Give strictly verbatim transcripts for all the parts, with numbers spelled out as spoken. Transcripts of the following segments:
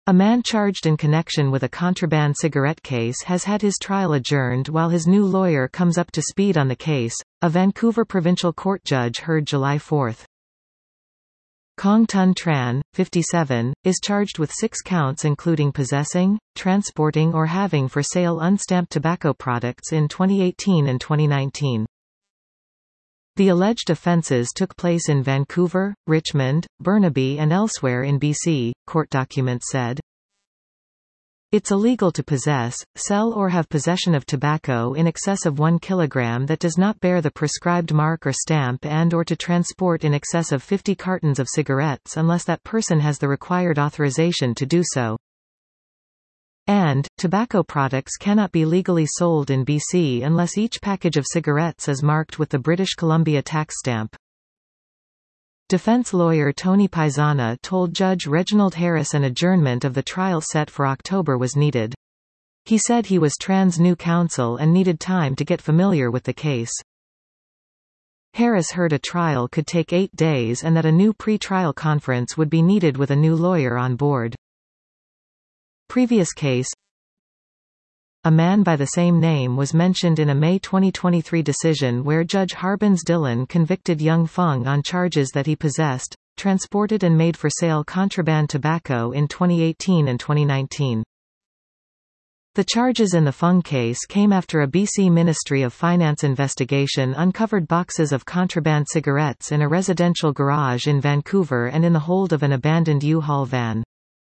A man charged in connection with a contraband cigarette case has had his trial adjourned while his new lawyer comes up to speed on the case, a Vancouver provincial court judge heard July fourth. Kong Tun Tran, fifty-seven, is charged with six counts including possessing, transporting or having for sale unstamped tobacco products in twenty eighteen and twenty nineteen. The alleged offences took place in Vancouver, Richmond, Burnaby and elsewhere in B C, court documents said. It's illegal to possess, sell or have possession of tobacco in excess of one kilogram that does not bear the prescribed mark or stamp and or to transport in excess of fifty cartons of cigarettes unless that person has the required authorization to do so. And, tobacco products cannot be legally sold in B C unless each package of cigarettes is marked with the British Columbia tax stamp. Defense lawyer Tony Paisana told Judge Reginald Harris an adjournment of the trial set for October was needed. He said he was Tran's new counsel and needed time to get familiar with the case. Harris heard a trial could take eight days and that a new pre-trial conference would be needed with a new lawyer on board. Previous case. A man by the same name was mentioned in a May twenty twenty-three decision where Judge Harbins Dillon convicted Young Fung on charges that he possessed, transported and made for sale contraband tobacco in twenty eighteen and twenty nineteen. The charges in the Fung case came after a B C Ministry of Finance investigation uncovered boxes of contraband cigarettes in a residential garage in Vancouver and in the hold of an abandoned U-Haul van.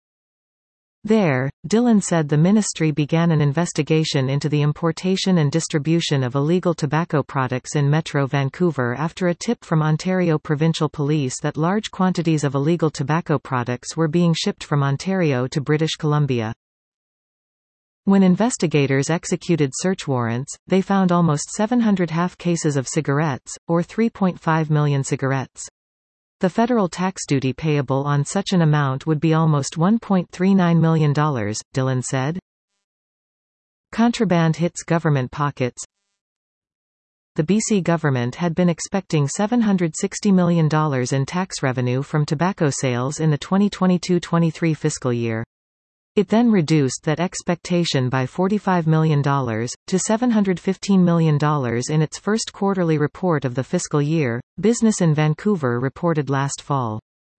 There, Dillon said the ministry began an investigation into the importation and distribution of illegal tobacco products in Metro Vancouver after a tip from Ontario Provincial Police that large quantities of illegal tobacco products were being shipped from Ontario to British Columbia. When investigators executed search warrants, they found almost seven hundred half cases of cigarettes, or three point five million cigarettes. The federal tax duty payable on such an amount would be almost one point three nine million dollars, Dillon said. Contraband hits government pockets. The B C government had been expecting seven hundred sixty million dollars in tax revenue from tobacco sales in the twenty twenty-two twenty-three fiscal year. It then reduced that expectation by forty-five million dollars, to seven hundred fifteen million dollars in its first quarterly report of the fiscal year, Business in Vancouver reported last fall.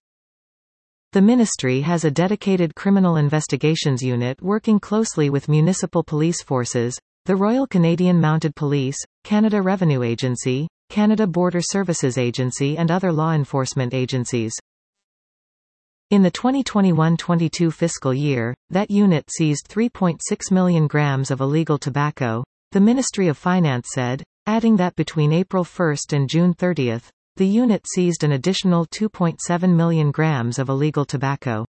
The ministry has a dedicated criminal investigations unit working closely with municipal police forces, the Royal Canadian Mounted Police, Canada Revenue Agency, Canada Border Services Agency and other law enforcement agencies. In the twenty twenty-one twenty-two fiscal year, that unit seized three point six million grams of illegal tobacco, the Ministry of Finance said, adding that between April first and June thirtieth, the unit seized an additional two point seven million grams of illegal tobacco.